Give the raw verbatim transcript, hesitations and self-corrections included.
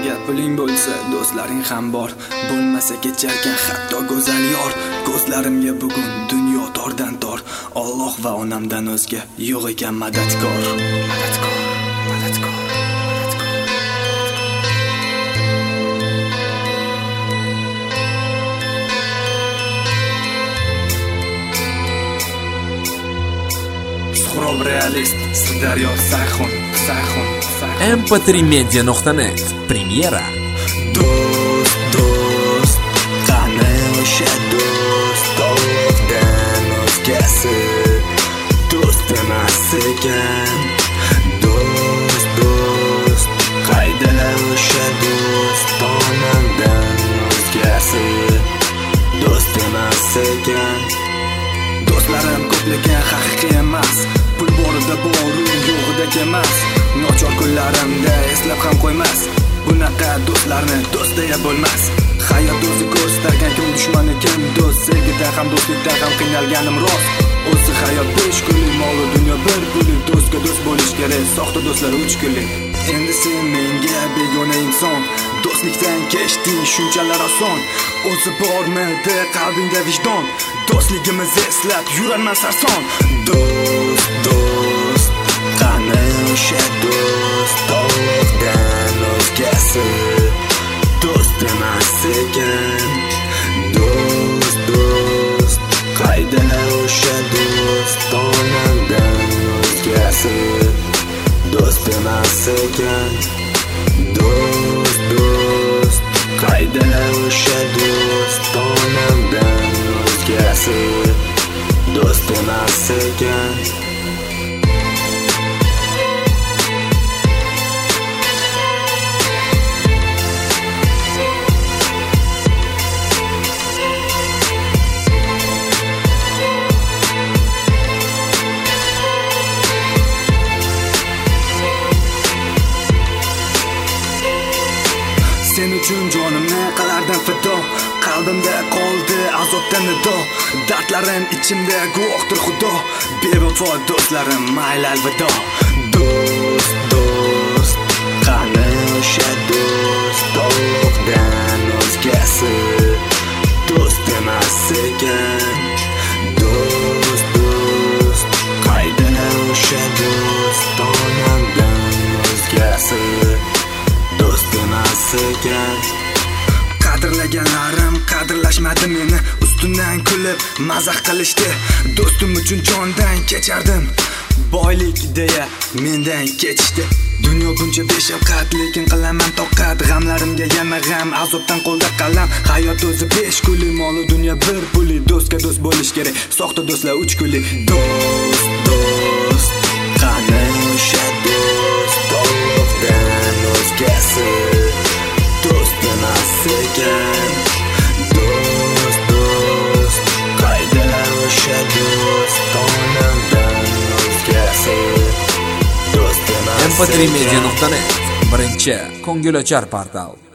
Agar puling bo'lsa, do'stlaring ham bor. Bo'lmasa kecharkan hatto go'zal yor. Ko'zlarimga bugun dunyo tordan tor. Alloh va onamdan o'zga yo'q ekan madadkor. Madadkor, madadkor. Suhrob realist, Sirdaryo Sayxun, Sayxun, Sayxun. em p tri media nuqta net Premyera. Do'st, do'st, qani o'sha do'st, Allohdan o'zgasi do'st emas ekan. Do'st, do'st, qaydalar o'sha do'st, onamdan o'zgasi do'st emas ekan. Do'stlarim ko'p lekin haqiqiy emas. Pul borida boru yo'g'ida emas. Nochor kunlarimda eslab ham qo'ymas. Bunaqa do'stlarni do'st deya bo'lmas. Hayot o'zi ko'rsatgan kim dushmani kim do'st. Sevgida ham do'stlikda ham qiynalganim rost. O'zi hayot besh kunlik, mol dunyo bir pullik. Do'stga do'st bo'lish kerak, soxta do'stlar uch kunlik. Endi sen menga begona inson. Do'stlikdan kechding shunchalar oson. O'zi bormidi qalbingda vijdon. Do'stligimizni eslab yurarman sarson. Do'st, do'st, qani o'sha do'st, Allohdan o'zgasi do'st emas ekan. Do'st, do'st, qaydalar o'sha do'st, onamdan o'zgasi do'st emas ekan. Do'st, do'st, qaydalar o'sha do'st, onamdan o'zgasi do'st emas ekan. Sen uchun jonimni qilardim fido. Qalbimda qoldi azobdan nido. Dardlarim ichimda guvohdir Xudo. Bevafo do'stlarim mayli alvido. Do'st, do'st, qani o'sha do'st, Allohdan o'zgasi do'st emas ekan. Do'st, do'st, qaydalar o'sha do'st, onamdan o'zgasi do'st emas ekan. Qadrlaganlarim qadrlashmadi meni. Ustundan kulib mazax qilishdi. Do'stim uchun jondan kechardim. Boylik deya mendan ketishdi. Dunyo buncha beshafqat, lekin qilaman toqat. G'amlarimga yana g'am, azobdan qo'lda qalam. Hayot o'zi besh kunlik, mol dunyo bir pullik. Do'stga do'st bo'lish kerak, soxta do'stlar uch kunlik. Do'st, do'st, qani o'sha do'st, Allohdan o'zgasi do'st emas ekan. Do'st, do'st, qaydalar o'sha do'st, onamdan o'zgasi do'st emas ekan. em p tri media nuqta net birinchi ko'ngilochar portal.